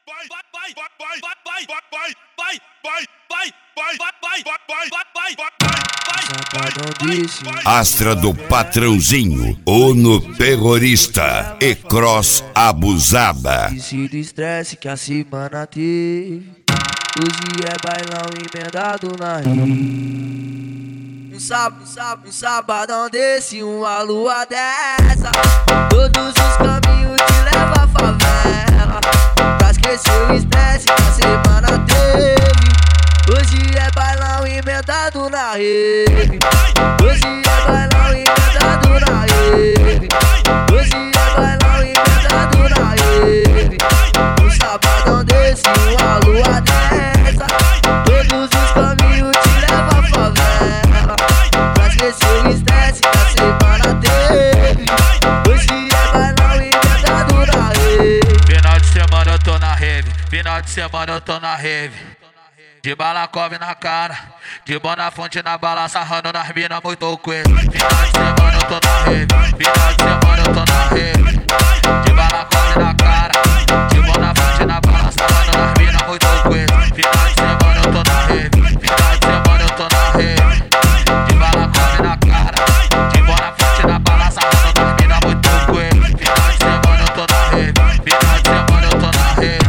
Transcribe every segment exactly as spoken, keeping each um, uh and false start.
Astra do Patrãozinho, Ono Terrorista e Cross Abusada. Esqueci do estresse que a semana teve. Hoje é bailão emendado na rede. Um sábado, um sábado, um sabadão desse, uma lua dessa. Todos os caminhos te levam à favela. Pra esquecer o estresse que a semana teve. Hoje é bailão emendado na rede. Hoje é bailão emendado na rede. Hoje é bailão emendado na rede. Um sabadão desse, uma lua dessa. Todos os caminhos te levam à favela. Pra esquecer o estresse que a semana teve. Hoje é bailão emendado na rede. Final de semana eu tô na rave. Final de semana eu tô na rave. De balacove na cara, de Bonafonte na bala, sarrando nas minas muito coelho. Final de semana eu tô na rave, final de semana eu tô na rave. De balacove na cara, de Bonafonte na bala, sarrando nas minas muito coelho. Final de semana eu tô na rave, final de semana eu tô na rave. De balacove na cara, de Bonafonte na bala, sarrando nas minas muito coelho. Final de semana eu tô na rave, final de semana eu tô na rave.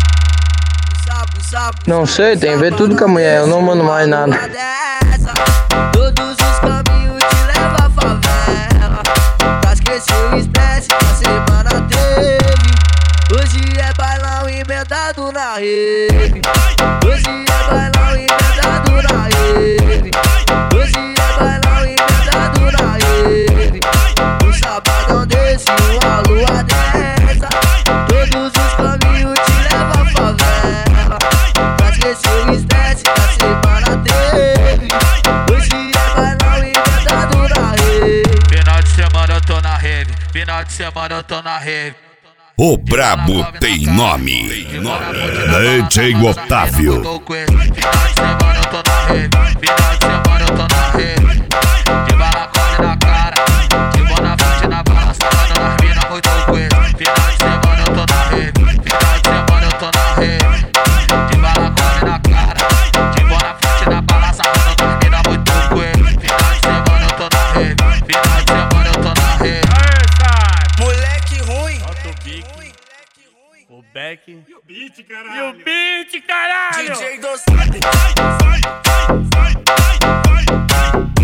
Não sei, tem a ver tudo com a mulher, eu não mando mais nada. Todos os caminhos te levam à favela. Pra esquecer o estresse que a semana teve. Hoje é bailão emendado na rede. Hoje é bailão emendado na rede. Hoje é bailão emendado na rede. Um sabadão desse, uma lua dessa. Todos os caminhos te levam à favela. Pra esquecer o estresse que a semana teve. Hoje é bailão emendado na rede. Final de semana eu tô na rave, final de semana eu tô na rave. O brabo tem nome, D J Otávio. Final de semana eu tô na rave, final de semana eu tô na rave. De balacone na cara, de Bonafonte na bala, sarrando nas minas muito coelho. Final de semana eu tô na rave, final de semana eu tô na rave. De balacone na cara, de Bonafonte na bala, sarrando nas minas muito coelho. Final de semana eu tô na rave, final de semana eu tô na rave. Moleque ruim. O Beck e o beat, caralho. E o beat, caralho. D J Dos